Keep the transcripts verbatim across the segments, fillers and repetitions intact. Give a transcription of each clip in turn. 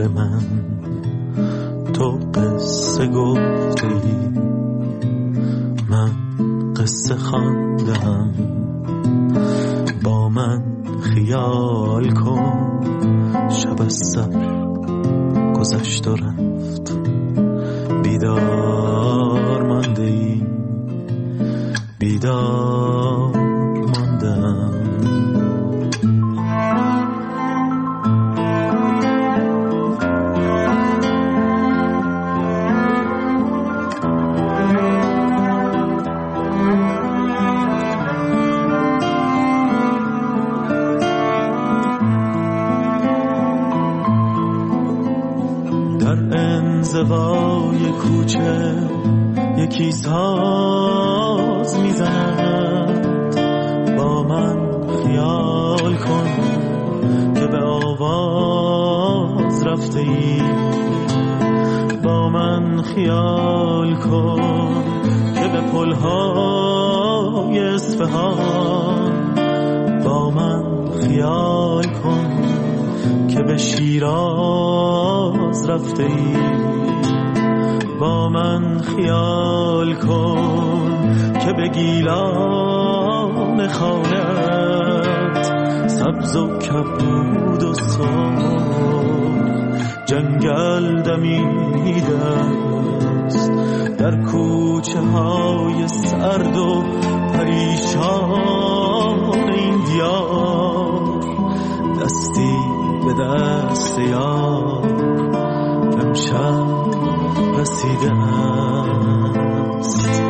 به من تو قصه گفتی، من قصه خواندم. با من خیال کن شب از سر گذشت و رفت، بیدار مانده ای بیدار ماندم. انزوای کوچه یکی ساز میزند، با من خیال کن که به آواز رفته ای. با من خیال کن که به پلهای اصفهان، با من خیال کن که به شیراز رفته ای. با من خیال کن که به گیلان خانت سبز و کبود و سرخ جنگل دمیده است. در کوچه های سرد و پریشان این دیار دستی به دست یار امشب رسیده است.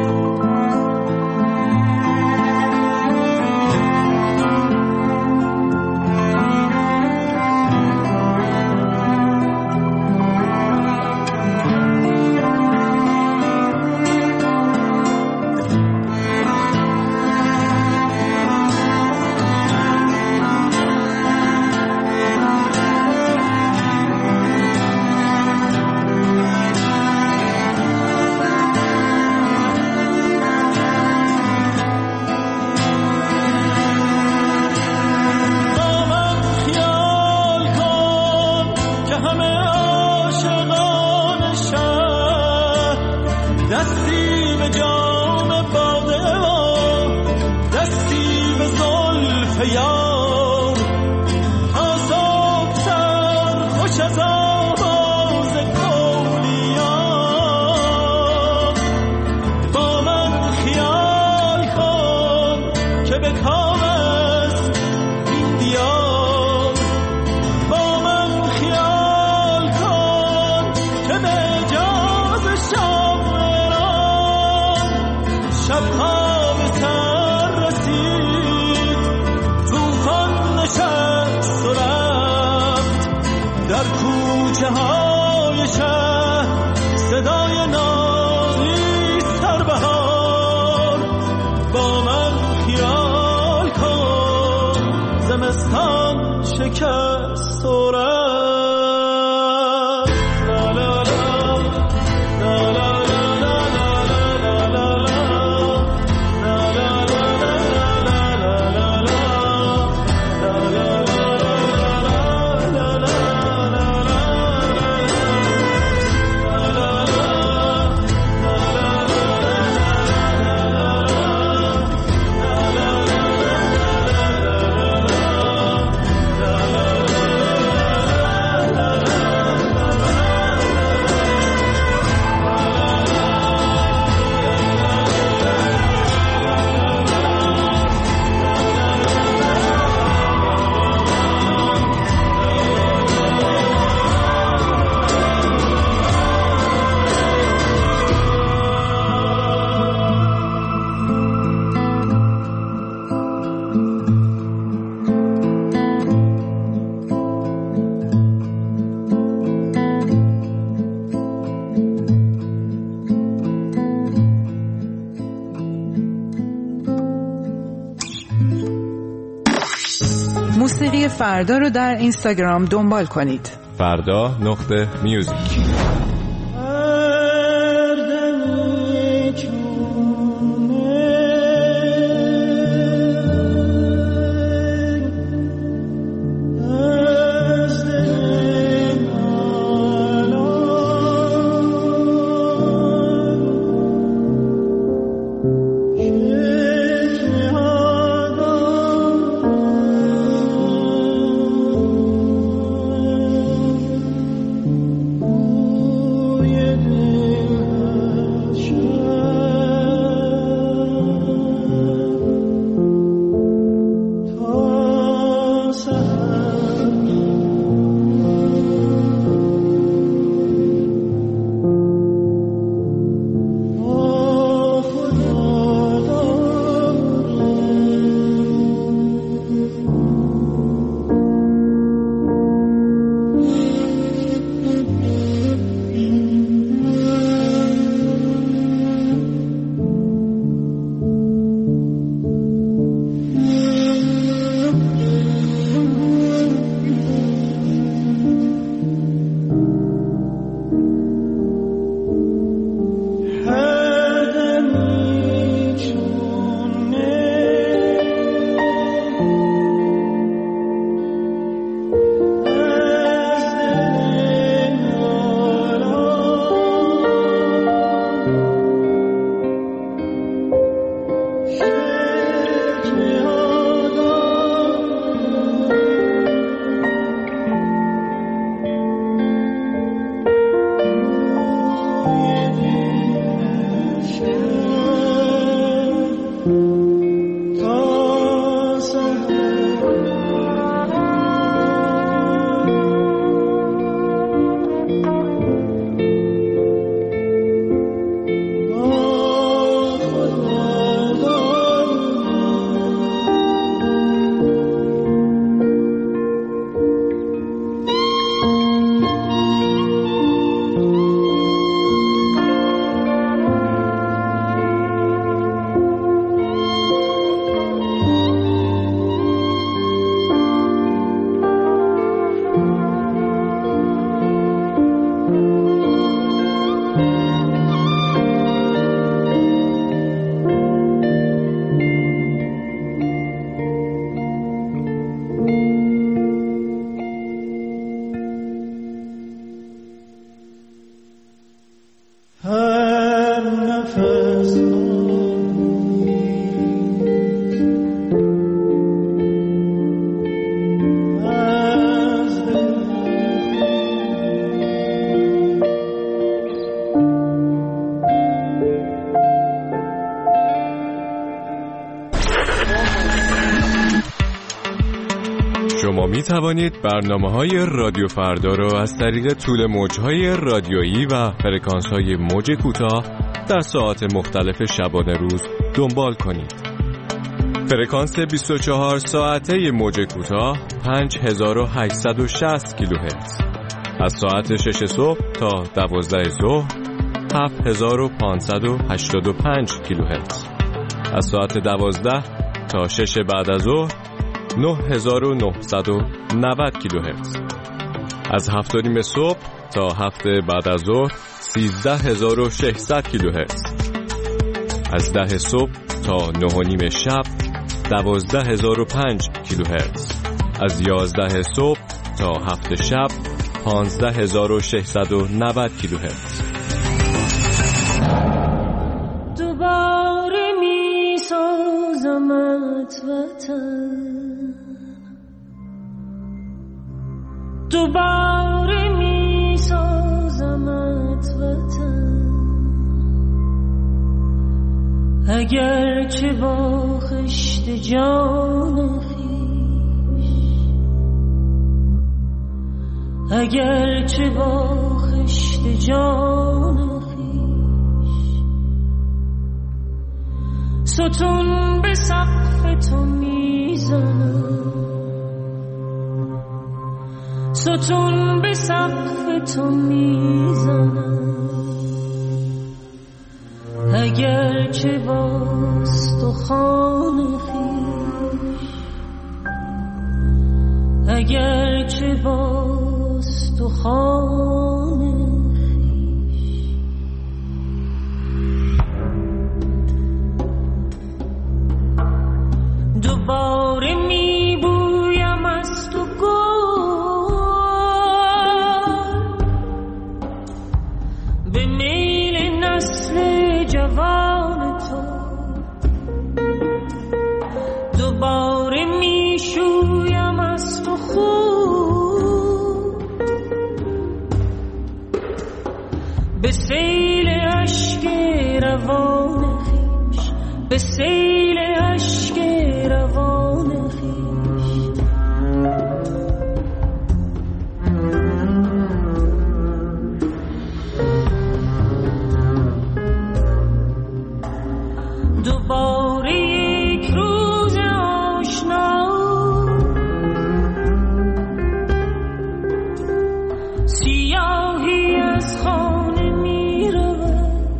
موسیقی فردا رو در اینستاگرام دنبال کنید. فردا نقطه میوزیک. شما می توانید برنامه‌های رادیو فردا را از طریق طول موج‌های رادیویی و فرکانس‌های موج کوتاه در ساعات مختلف شبانه روز دنبال کنید. فرکانس بیست و چهار ساعته موج کوتاه پنج هزار و هشتصد و شصت کیلوهرتز، از ساعت شش صبح تا دوازده ظهر هفت هزار و پانصد و هشتاد و پنج کیلوهرتز، از ساعت دوازده تا شش بعد از ظهر نه هزار و نهصد و نود کیلوهرتز، از هفت و نیم صبح تا هفت بعد از ظهر سیزده هزار و ششصد کیلوهرتز، از ده صبح تا نه و نیم شب دوازده هزار و پنج کیلوهرتز، از یازده صبح تا هفت شب پانزده هزار و ششصد و نود کیلوهرتز. دوباره می سازمت وطن، دوباره می سازمت وطن، اگر چه با خشت جان خویش، اگر چه با خشت جان خویش، ستون به سقف تو میزنم، ستون به سقف تو میزنم، اگر چه با استخوان خویش، اگر چه با استخوان خویش. دوباره میبویم از تو گل به میل نسل جوان تو، دوباره میشویم از تو خون به سیل اشک روان خویش، به سیل اشک روان خویش. دوباره یک روز آشنا سیاهی از خانه می رود،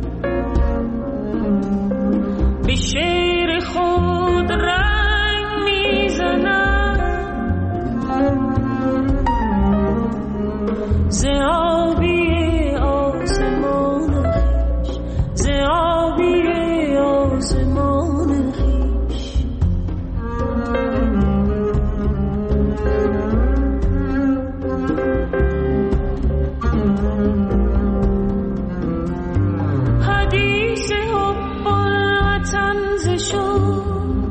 به شعر خود رنگ می زند، ز آبی آسمان خویش، ز آبی آسمان خویش. حدیث حب الوطن ز شد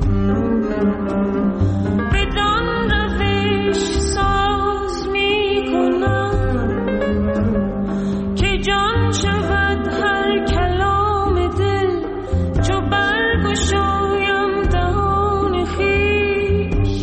بدان روش ساز می کنم که جان شود هر کلام دل چو برگشایم دهان خویش.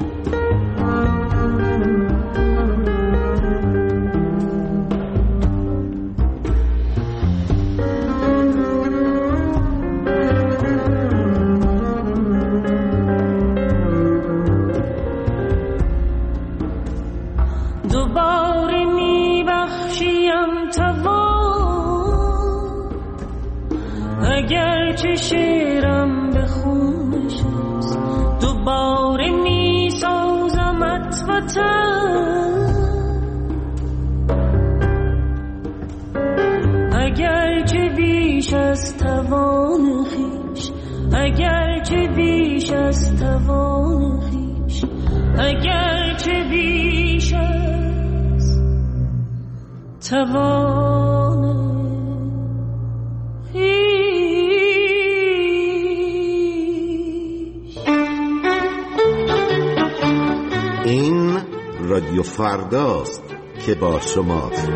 دوباره می بخشیم توان، اگر چه شعرم به خون نشست، دوباره می سازمت وطن، بیش از توان خویش، اگر چه بیش از توان خویش، اگر چه بیش از توان این رادیو فرداست که با شماست.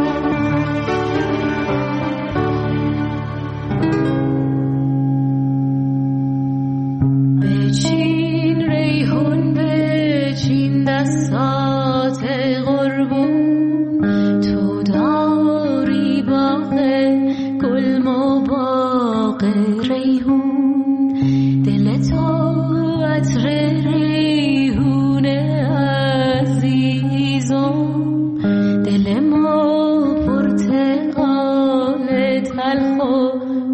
بچین ریحون، بچین دستات قربون، تو داری باغ گل و باغ ریحون، دل تو عطر ریحون عزیزم، دل ما پرتقال تلخ و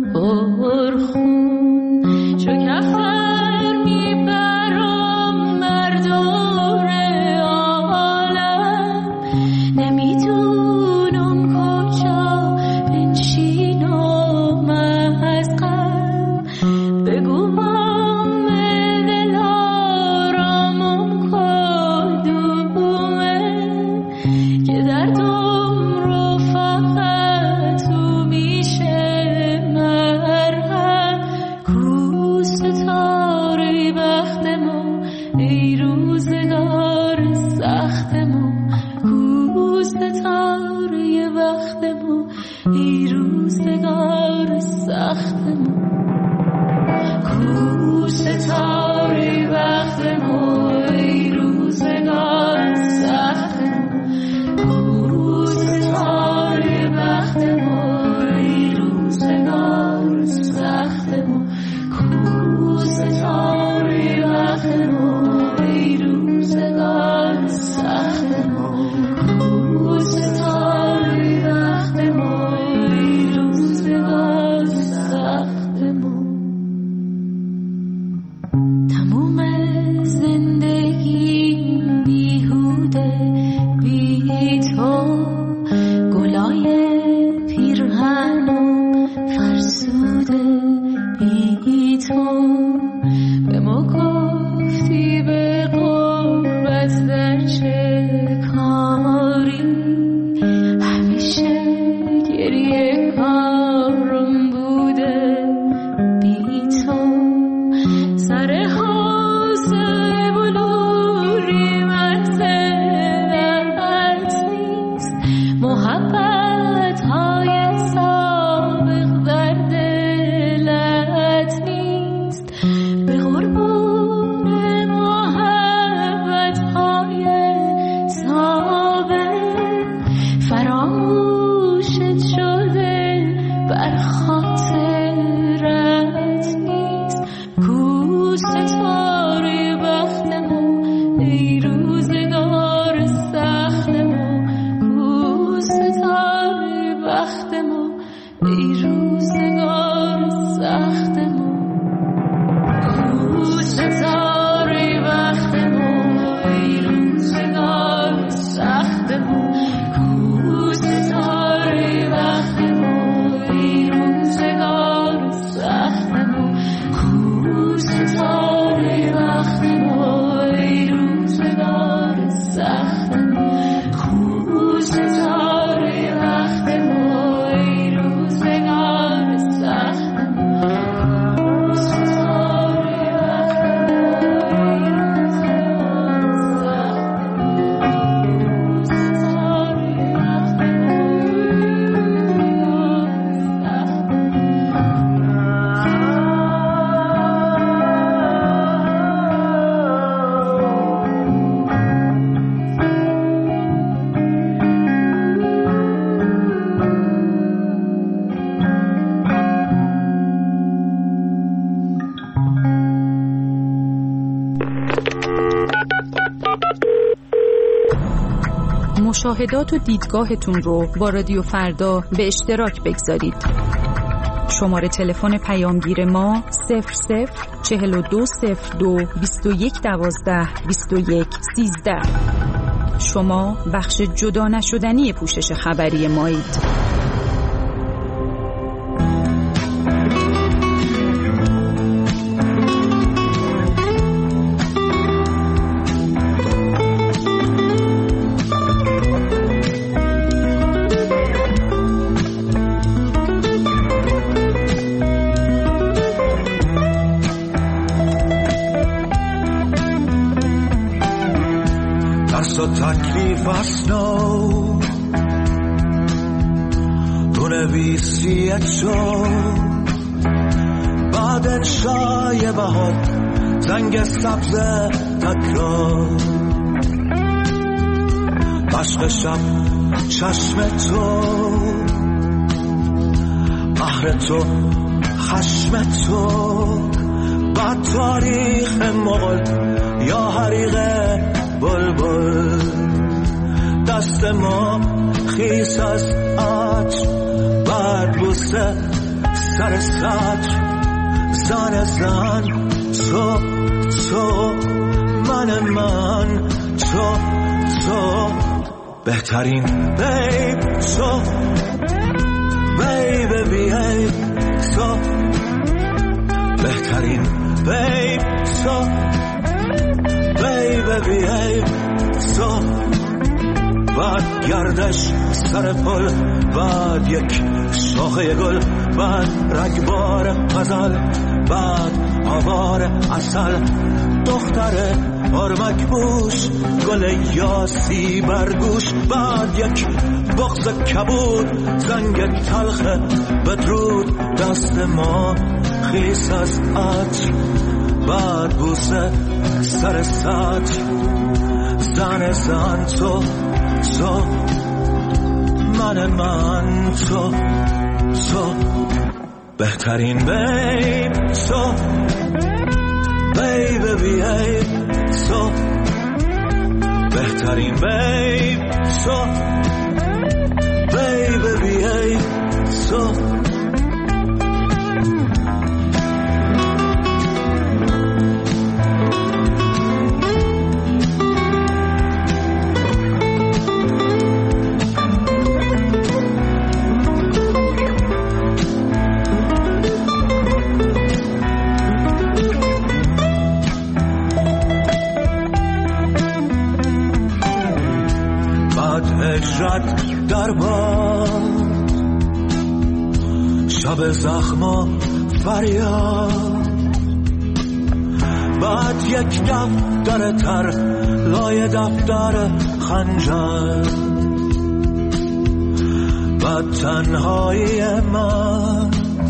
پرخون، چو کفر میبرم بر دور عالم، نمیدونم کجا بنشینم از غم، بگو بام دل آرامم کدومه که دردم رو فقط تو میشه مرهم، کو ستاره بختمو ای روزگار سختمو، کو ستاره بختمو ای روزگار سختمو، کو ستاره بختمو ای روزگار سختمو، کو ستاره بختمو ای روزگار سختمو، کو ستاره بختمو ای روزگار سختمو، کو ستاره بختمو ای روزگار سختمو. تموم زندگی بیهوده بی تو، گلای پیرهنم فرسوده بی تو، به ما گفتی به قربت در چه کاری، همیشه گریه کارم بوده بی تو، سر حوزه بلوری منزلت نیست، محبت های سابق در دلت نیست، به قربون محبت های سابق فراموشت شده بر خاطرت نیست، کو ستاره بختمو ای روزگار سختمو، کو ستاره بختمو ای روزگار سختمو، کو ستاره بختمو ای روزگار سختمو، کو ستاره بختمو ای روزگار سختمو، کو ستاره بختمو ای روزگار سختمو، کو ستاره بختمو ای روزگار مشاهدات و دیدگاهتون رو با رادیو فردا به اشتراک بگذارید. شماره تلفن پیامگیر ما صفر صفر چهل و دو صفر دو بیست و یک دوازده بیست و یک سیزده. شما بخش جدا نشدنی پوشش خبری مایید. fast know بنویسی تو بعد انشای بهار زنگ سبز تکرار عشق شب چشم تو قهر تو خشم تو بعد تاریخ مغل یا حریق بلبل دست ما خیس از عطر بعد بوسه سر سطر زن زن تو تو من من تو تو بهترین بیب تو بیب بیب تو بهترین بیب تو بیب بیب تو بعد گردش سر پل بعد یک شاخه گل بعد رگبار غزل بعد آوار عسل دختر آرمک بوش گل یاسی برگوش بعد یک بغض کبود زنگ تلخ بدرود دست ما خیس از عطر بعد بوسه سر سطر زن زن تو تو من من تو تو بهترین بیب تو بیب بیب تو بهترین بیب تو بیب بیب تو در باد شب زخما فریاد بعد یک دفتر تر لای دفتر خنجر بعد تنهایی من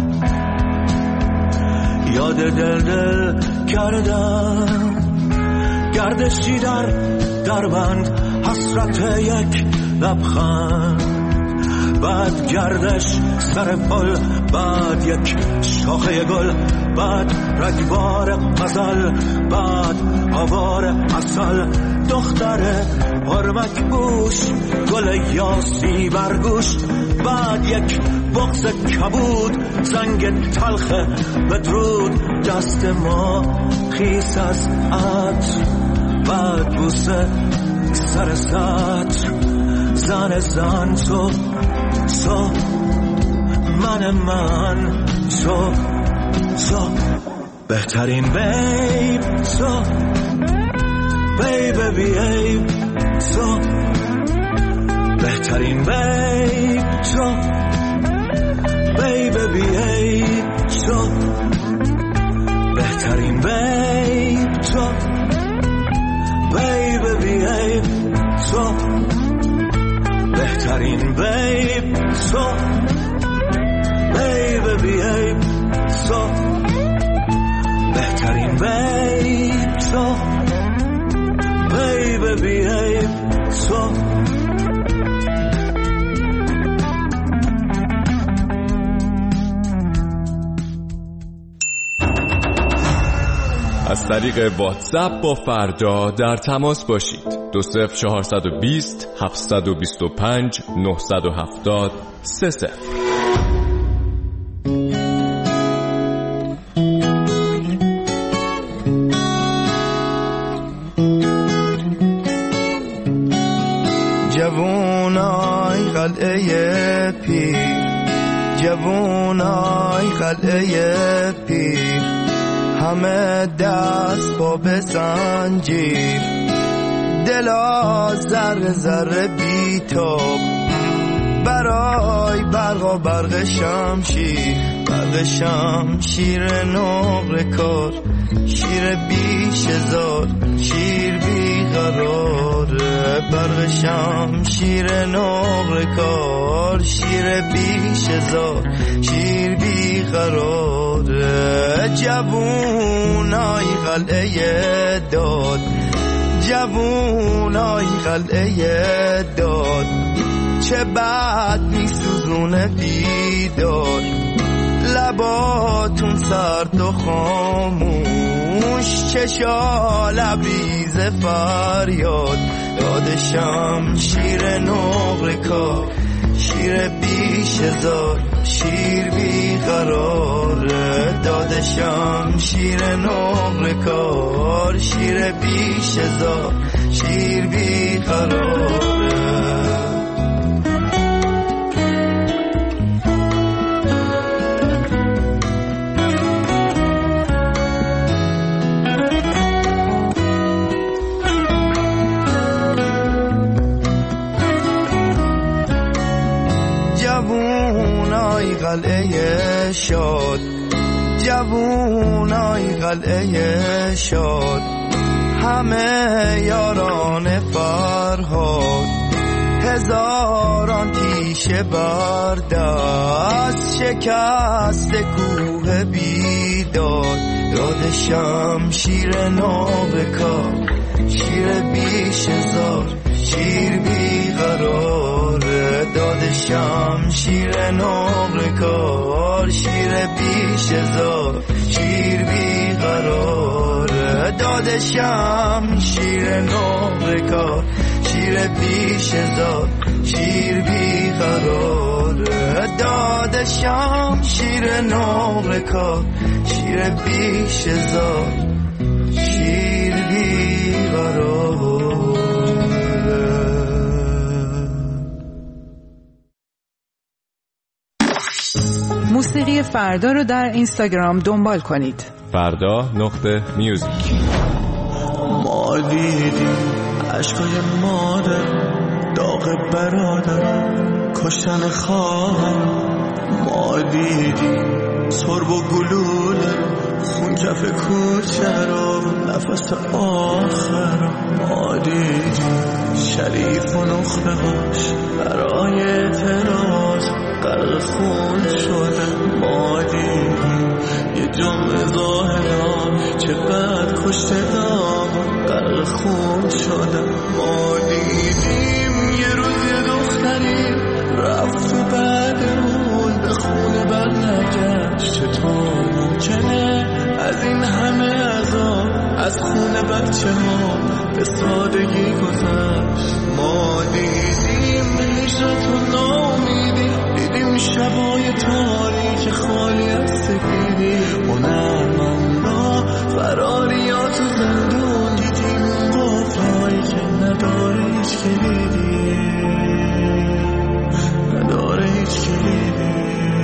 یاد دل دل کردم گردشی در دربند حسرت یک لبخند بعد گردش سر پل بعد یک شاخه گل بعد رگبار غزل بعد آوار عسل دختر پرمک بوش گل یاسی برگوش بعد یک بغض کبود زنگ تلخ بدرود دست ما خیس از عطر بعد بوسه سر سطر زن زن تو تو من من تو تو بهترین بیب تو بیب بیب تو بهترین بیب تو بیب بیب تو بهترین بیب تو بیب بیب تو بهترین بیب تو بیب بیب تو بهترین بیب تو بیب بیب تو از طریق واتساپ با فردا در تماس باشید. دو صفر چهارصد و بیست هفتصد و بیست و پنج نهصد و هفتاد سه صفر. جوونای قلعه پیر جوونای قلعه پیر همه دست با بسنجیر دلا زر زر بی تو برای برق و برق شمشیر، برق شمشیر نقره کار، شیر بیش هزار، شیر بیقراره. برق شمشیر نقره کار، شیر بیش هزار، شیر بیقراره. جوونای قلعه داد، جوونای قلعه داد، چه بد میسوزونه بیدار. لباتون سرد و خاموش، چشا لبریز فریاد. داد شمشیر نقره کار، شیر بیش هزار، شیر بیقراره. داد شمشیر نقره کار، شیر بیش هزار، شیر بیقراره. جوونای قلعه شاد، جوونای قلعه شاد، همه یاران فرهاد. هزاران تیشه بر دست، شکست کوه بیداد. داد شمشیر نقره کار، شیر بیش هزار، شیر بیقراره. داد شمشیر نقره کار، شیر بیش هزار، شیر بیقراره. داد شمشیر نقره کار، شیر بیش هزار، شیر بیقراره. داد شمشیر نقره کار، شیر بیش هزار، شیر بیقراره. موسیقی فردا رو در اینستاگرام دنبال کنید. فردا نقطه میوزیک. ما دیدیم عشقای مادر، داغ برادر، کشتن خواهر. ما دیدیم سرب و گلوله، خون کف کوچه رو نفس آخر. ما دیدیم شریف و نخبه هاش برای اعتراض غرق خون شدن. ما دیدیم یه جمعه زاهدان چقدر کشته دام غرق خون شدن. ما دیدیم یه روز یه دختری رفت و بعدمون به خونه برنگشت. چطور ممکنه از این همه عذاب از خونه بچه ها به سادگی گذشت؟ ما دیدیم هجرت و نامیدی، دیدیم شبای تاریک خالی از سفیدی. هنرمندا فراریا تو زندون، دیدیم قفلایی که نداره هیچ کلیدی، نداره هیچ کلیدی.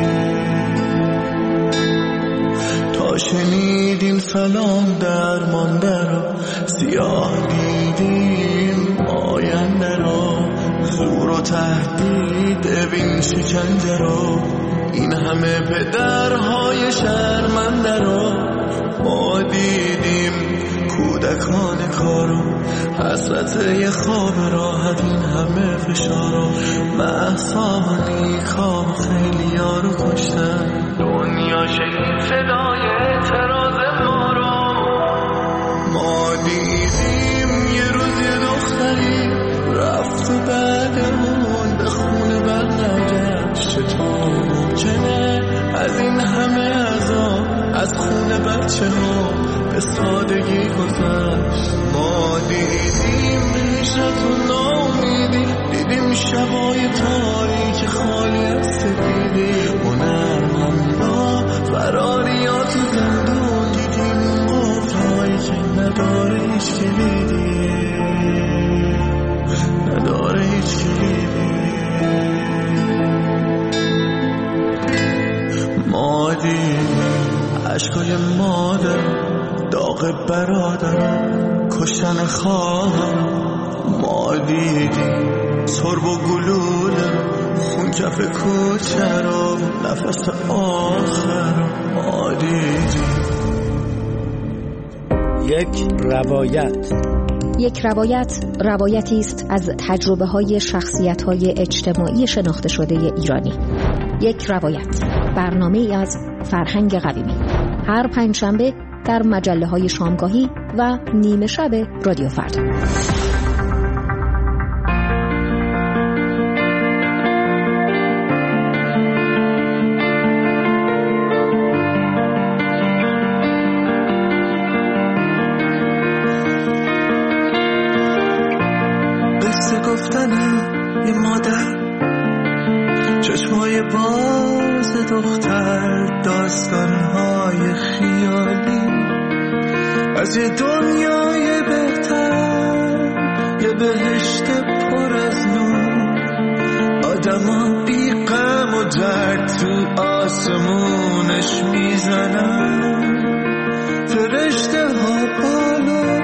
تا شنیدیم سلام درمانده رو، سیاه دیدیم آینده رو. زور و تهدید ببین شکنجه رو، این همه پدرهای شرمنده رو. ما دیدیم کودکان کارو، حسرت یه خواب راحت، این همه فشارو. مهسا و نیکا و خیلی ها رو کشتن، دنیا شنید صدای اعتراض ما رو. ما دیدیم یه روز یه دختری رفت و بعدمون به خونه برنگشت. چطور ممکنه از این همه عذاب از خونه بچه ها به سادگی گذشت؟ ما دیدیم هجرت و نامیدی، دیدیم شبای تاریک خالی از سفیدی. هنرمندا فراریا تو زندون، دیدیم قفلایی که نداره هیچ کلیدی، نداره هیچ کلیدی. ما دیدیم عشقای مادر، داغ برادر، کشتن خواهر. ما دیدیم سرب و گلوله، خون اون کف کوچه رو نفس آخر ما دیدیم. یک روایت. یک روایت روایتی است از تجربه های شخصیت های اجتماعی شناخته شده ایرانی. یک روایت، برنامه ای از فرهنگ قویمی، هر پنجشنبه در مجله های شامگاهی و نیمه شب رادیو فردا. یه مادر، چشمای باز دختر، داستانهای خیالی از یه دنیای بهتر، یه بهشت پر از نور، آدما بی غم و درد تو آسمونش میزنن، فرشته ها بالا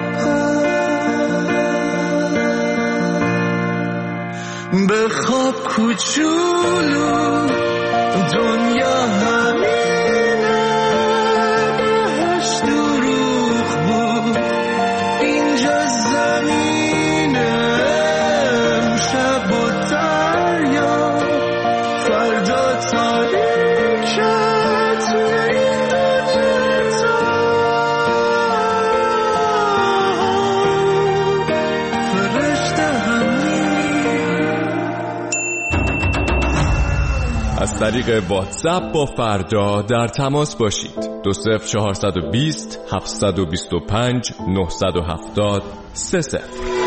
بخواب کوچولو، دنیا همینه، بهش دروغ بود، اینجا زمینه، امشب و دریا، فردا تاریکه توی این دو جتا، فرشته همین. از طریق واتساپ با فردا در تماس باشید. دو صفر چهارصد و بیست هفتصد و بیست و پنج نهصد و هفتاد سه صفر.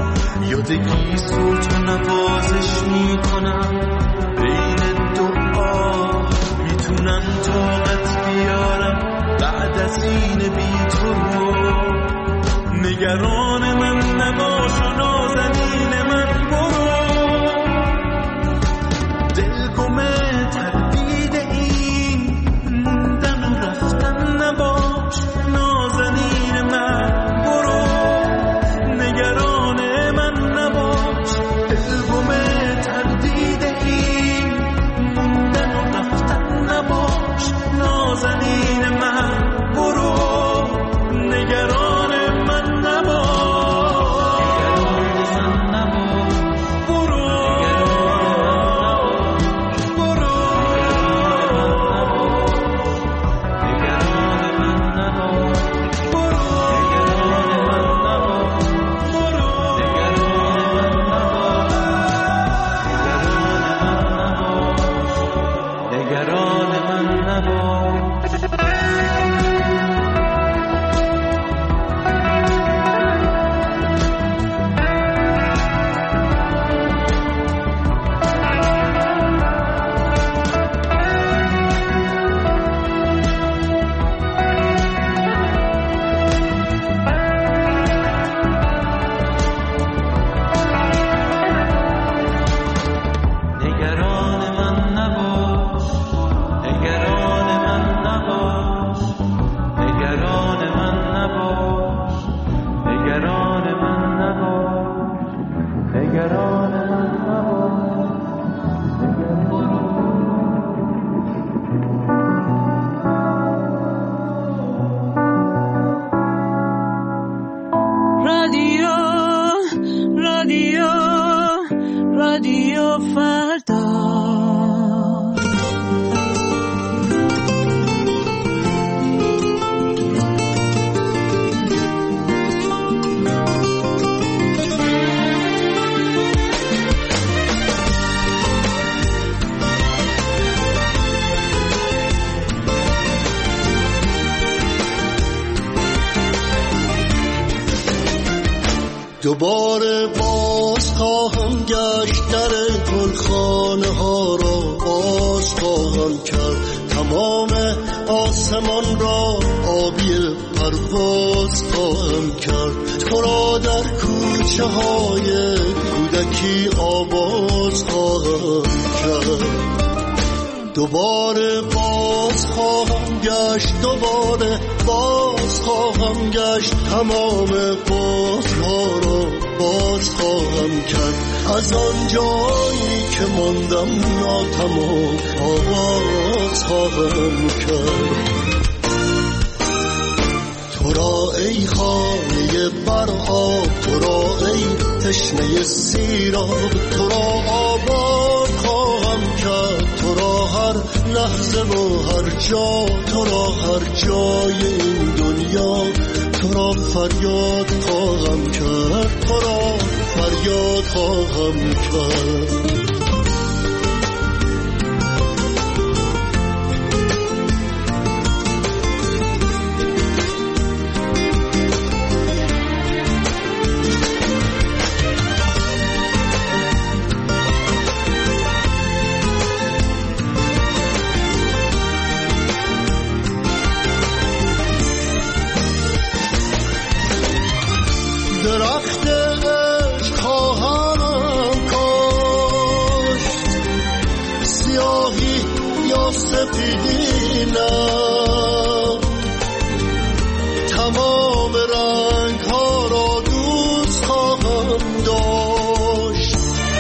یادگی صوت و نوازش میکنم بین دو نمیتونم طاقت بیارم بعد از این بی تو. نگران من نباش و نازنین من برو، دلگمه تردید این موندن و رفتن نباش نازنین من برو. نگران من نباش، دلگمه تردید این موندن و رفتن نباش نازنین من برو. نگران من نباش، دوباره باز خواهم گشت در گلخانه ها را باز خواهم کرد، تمام آسمان را آبی پرواز خواهم کرد، تو را در کوچه های کودکی آواز خواهم کرد. دوباره باز خواهم گشت، دوباره باز خواهم گشت، تمام قفل‌ها را باز خواهم کرد، از آن جایی که ماندم ناتمام آغاز خواهم کرد. تو را ای خانه برآب، تو را ای تشنه سیراب، تو را آباد خواهم کرد، تو را هر لحظه و هر جا، تو را هر جای این دنیا، تو را فریاد خواهم کرد، تو را فریاد خواهم کرد. درخت عشق خواهم کاشت، سیاهی یا سفیدی نه، تمام رنگ ها را دوست خواهم داشت.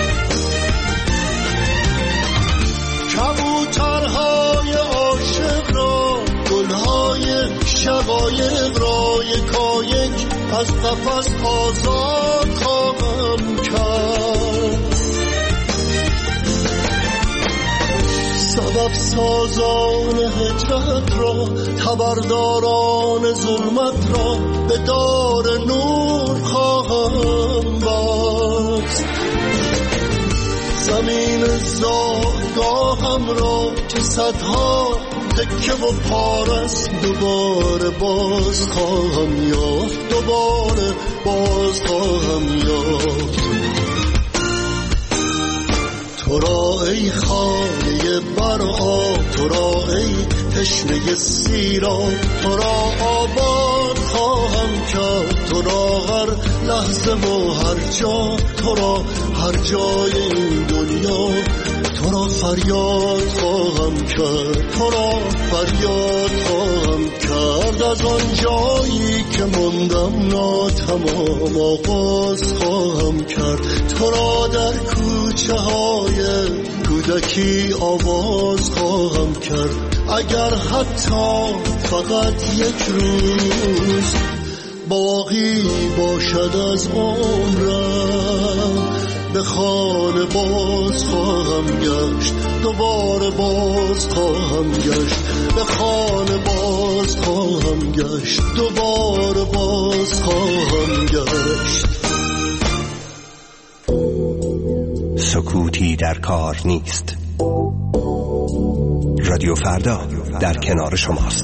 کبوترهای عاشق را، گلهای شقایق را یکایک از قفس آزاد خواهم کرد. سبب سازان هجرت را، خبرداران ظلمت را به دار نور خواهم بست. زمین زادگاهم را که صدها تکه و پارست دوباره باز خواهم یافت، دوباره باز خواهم یافت. تو را ای خانه برآب، تو را ای تشنه سیراب، تو را آباد خواهم کرد، تو را هر لحظه و هر جا، تو را هر جای این دنیا، تو را فریاد خواهم کرد، تو را فریاد خواهم کرد. از آن جایی که ماندم ناتمام آغاز خواهم کرد، تو را در کوچه های کودکی آواز خواهم کرد. اگر حتی فقط یک روز باقی باشد از عمرم، به خانه باز خواهم گشت، دوباره باز خواهم گشت، به خانه باز خواهم گشت، دوباره باز خواهم گشت. سکوتی در کار نیست. رادیو فردا در کنار شماست.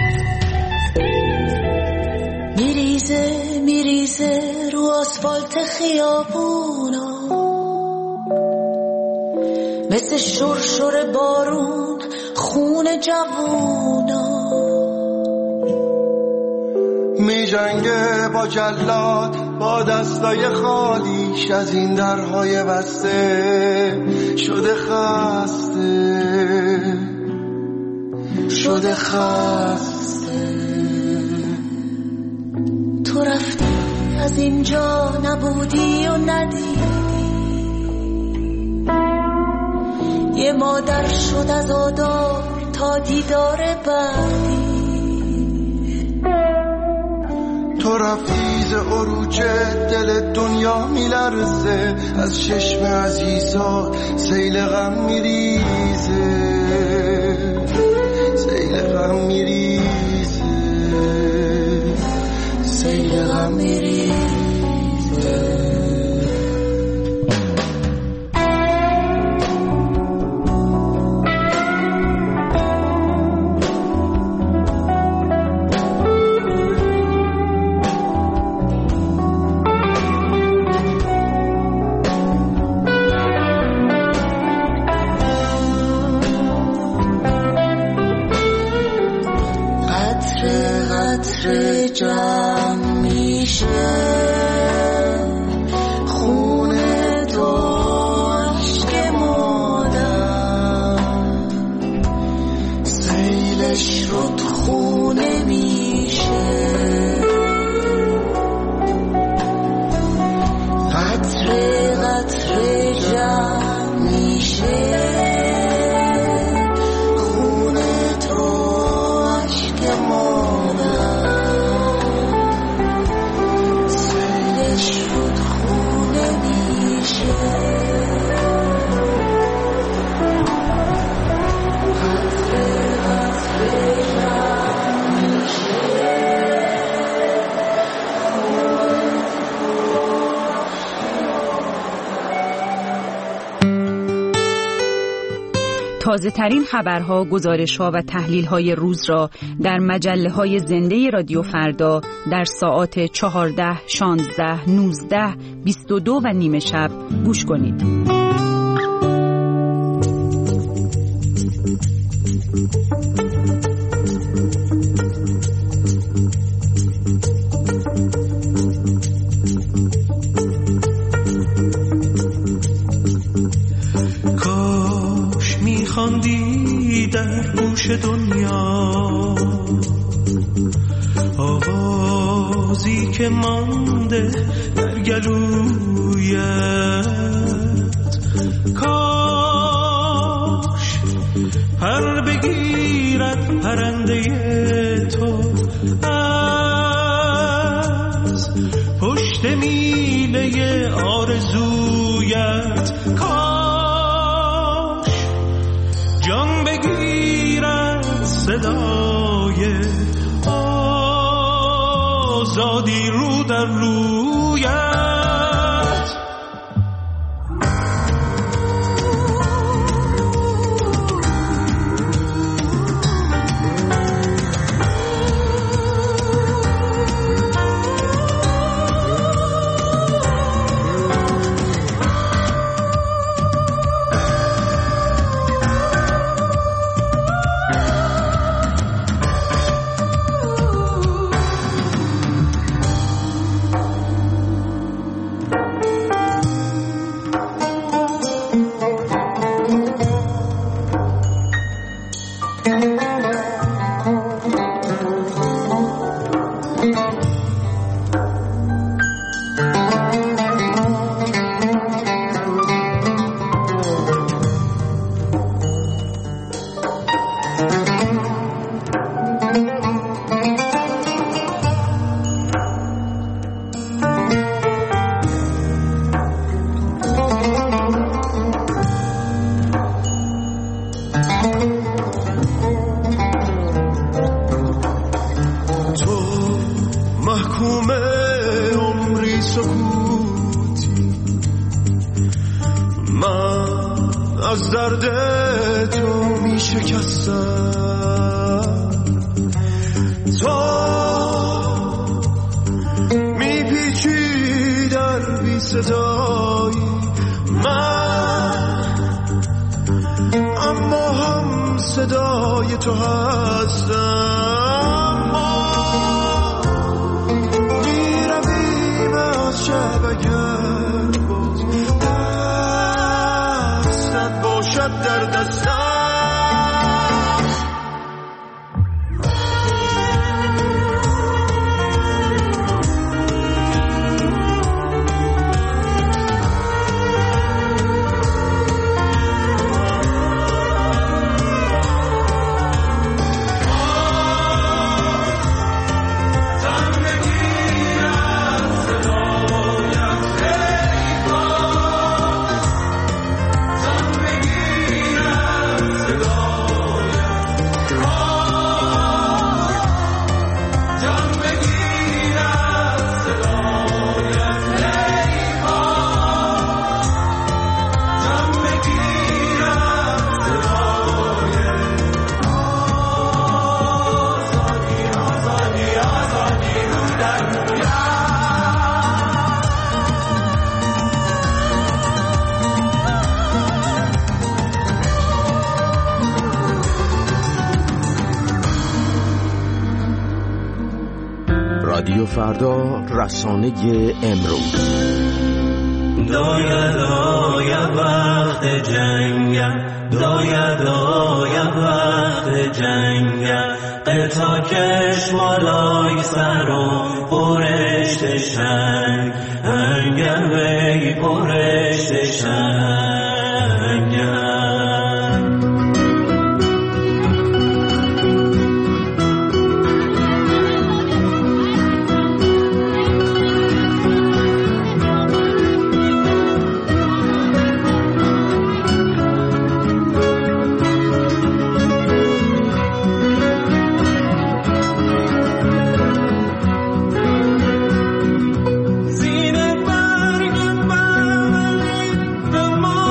میریزه میریزه رو آسفالت خیابونا، مثل شرشر بارون خون جوونا. می جنگه با جلاد با دستای خالیش، از این درهای بسته شده خسته، شده خسته. تو رفتی از اینجا نبودی و ندیدی، یه مادر شد از آدار تا دیدار بعدی. تو رفتی ز عروج دل دنیا میلرزه، از چشم عزیزا سیل غم میریزه، سیل غم میریزه، سیل غم میریزه. تازه ترین خبرها، گزارش‌ها و تحلیل‌های روز را در مجله‌های زنده رادیو فردا در ساعات چهارده، شانزده، نوزده، بیست و دو و نیمه شب گوش کنید. خواندی در گوش دنیا آوازی که مانده در گلویت، کاش پر بگیرد پرنده تو از پشت میله آرزویت، جان بگیرد صدای آزادی رو در رویت. محکوم عمری سکوتی، من از درد تو می شکستم، تو می پیچی در بی صدایی، من اما هم صدای تو هستم. ما می رویم از شب اگر باز دستت باشد در دستم. رادیو فردا، رسانه امروز. داید آید وقت جنگم، داید آید وقت جنگم، قطع کش مالای سر و پرشت شنگ، انگم وی پرشت شنگم. زین برگ بلند به ما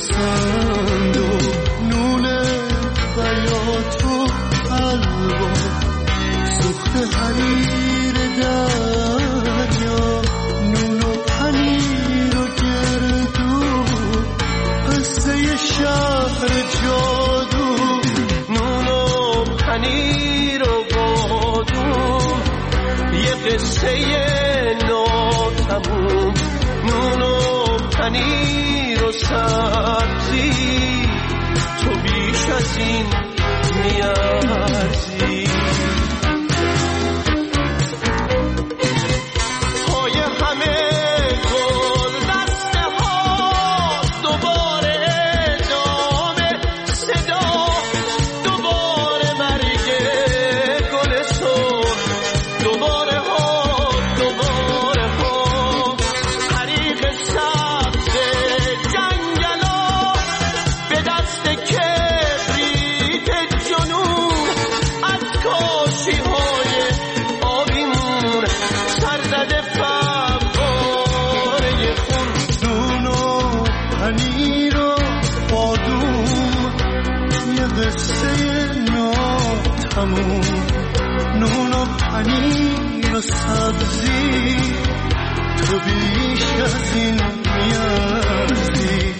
سند و نون بیات و حلوا سوخت حریر دریا نون و پنیر و گردو قصه شهر جادو نون و پنیر و بادوم یه قصه ناتموم نون و پنیر و سبزی تو بیش از این میارزی پای همه گل دسته ها دوباره ادامه صدا دوباره مرگ گل سرخ دوباره ها دوباره ها حریق سبز جنگلا به دست کبریت جنون از کاشی های آبیمون سرزده فواره خون نون و پنیر و بادوم یه قصه ناتموم نون و پنیر و سبزی تو بیش از این میارزی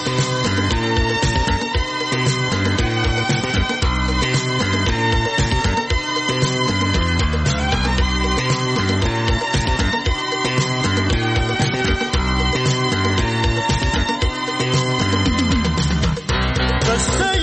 قصه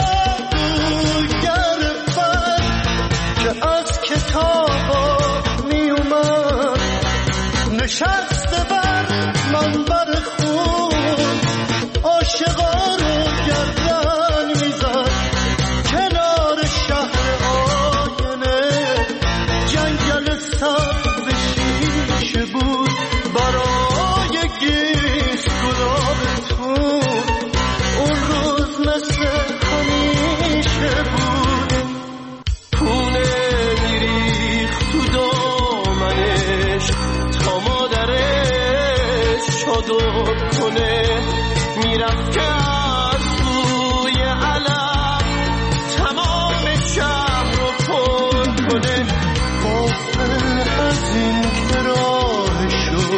جادوگر بر که از کتابا می اومد نشسته بر منبر خون عاشقا رو گردن میزد کنار شهر آینه جنگل سبز شیشه بود برای گیس گلابتون اون روز مثل همیشه بود پونه میریخت تو دامنش تا مادرش چادر کنه میرفت که از روی علم تمام شهر رو پر کنه غافل از این که راهشو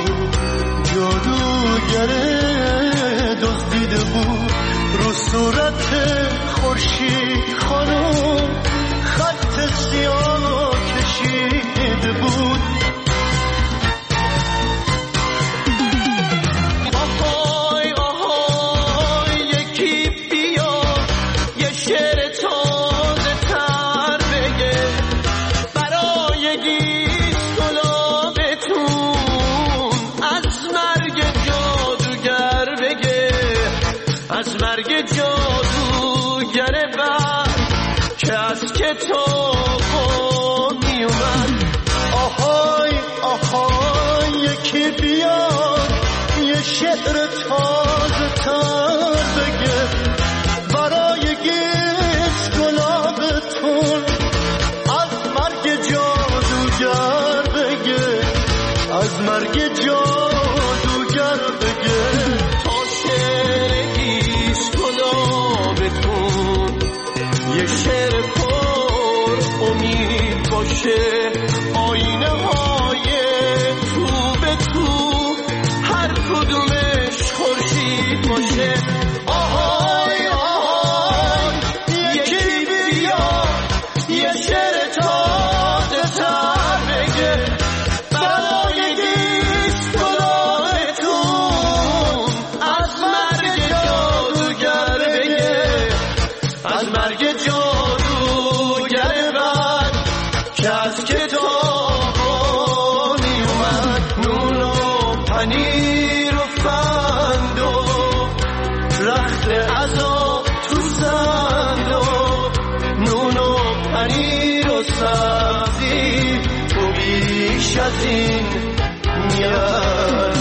جادوگره دزدیده بود رو صورت خورشید خانم خط سیاه کشیده بود آهای آهای یکی بیا یه شعر تازه تر بگه برای گیس گلابتون از مرگ جادوگر بگه از مرگ جادوگر بعد که از کتاب می اومد آهای آهای یکی بیاد یه شعر تازه تر بگه برای گیس گلابتون از مرگ جادوگر بگه از مرگ جادوگر بگه تا شعر گیس گلابتون یه شعر پر امید باشه آینه های تو به تو هر کدومش خورشید باشه آهای آهای یکی بیا یه شعر تازه تر بگه برای گیس گلابتون از مرگ جادوگر بگه از مرگ جادوگر بعد که از کتابا می اومد نون و پنیر و فند و رخت عذاب تو زند و نون و پنیر و سبزی تو بیش از این میاد